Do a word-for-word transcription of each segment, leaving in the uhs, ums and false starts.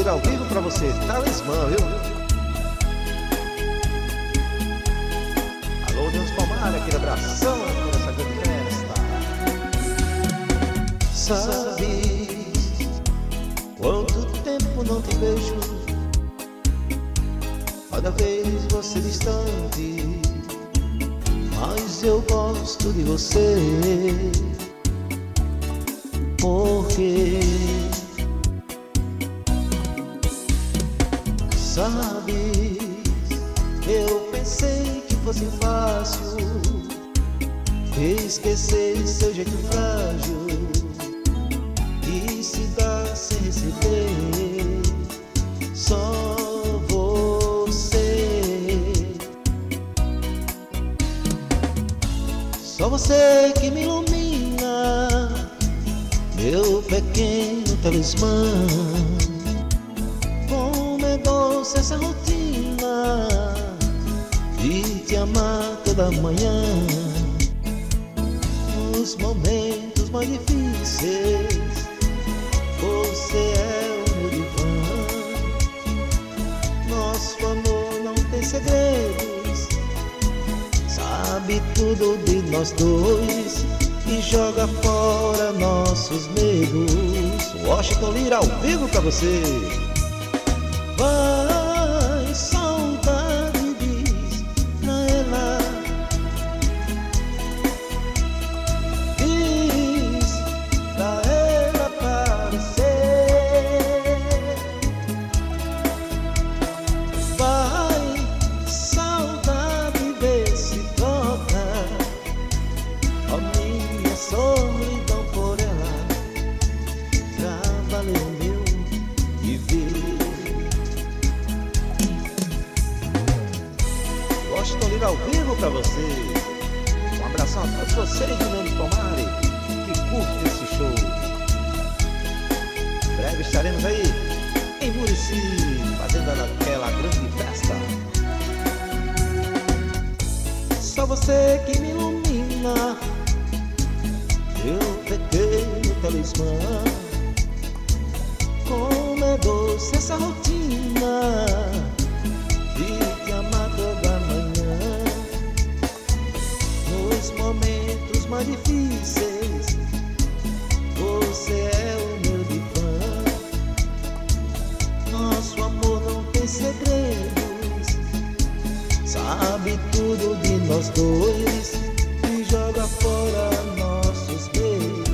Lira ao vivo pra você, Talismã, viu? Alô, Deus Palmar, aquele abração por essa grande festa. Sabe quanto tempo não te vejo, cada vez você distante, mas eu gosto de você. Porque sabe, eu pensei que fosse fácil esquecer seu jeito frágil e se dar sem receber. Só você, só você que me ilumina, meu pequeno talismã. Como é doce essa rotina de te amar toda manhã, nos momentos mais difíceis. Você é o meu divã. Nosso amor não tem segredos, sabe tudo de nós dois e joga fora nossos medos. Washington Lira ao vivo pra você. Vai, saudade, diz pra ela, diz pra ela aparecer. Vai, saudade, vê se toca, ó minha solidão por ela, já valeu meu viver. Washington Lira ao vivo pra você. Um abração a todos vocês do Nando Palmari que curtem esse show. Em breve estaremos aí em Murici fazendo aquela grande festa. Só você que me ilumina, meu pequeno talismã. Como é doce essa rotina de te amar toda manhã, nos momentos mais difíceis. Você é o meu divã. Nosso amor não tem segredos, sabe tudo de nós dois e joga fora nossos medos.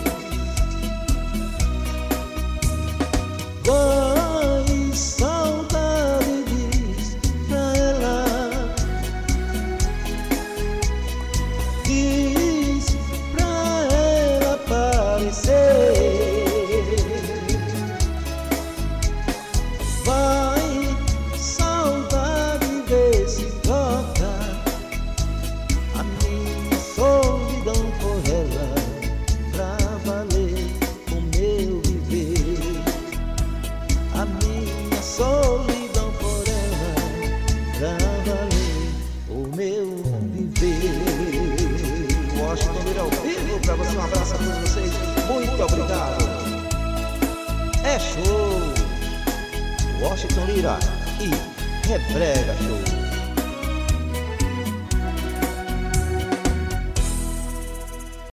Vai, saudade, diz pra ela, diz pra ela aparecer. Vai, saudade, vê se toca, a minha solidão por ela, pra valer o meu viver. A minha solidão por ela, pra valer o meu viver. Washington Lira ao vivo pra você, um abraço a todos vocês, muito obrigado. É show, Washington Lira e Rebrega Show.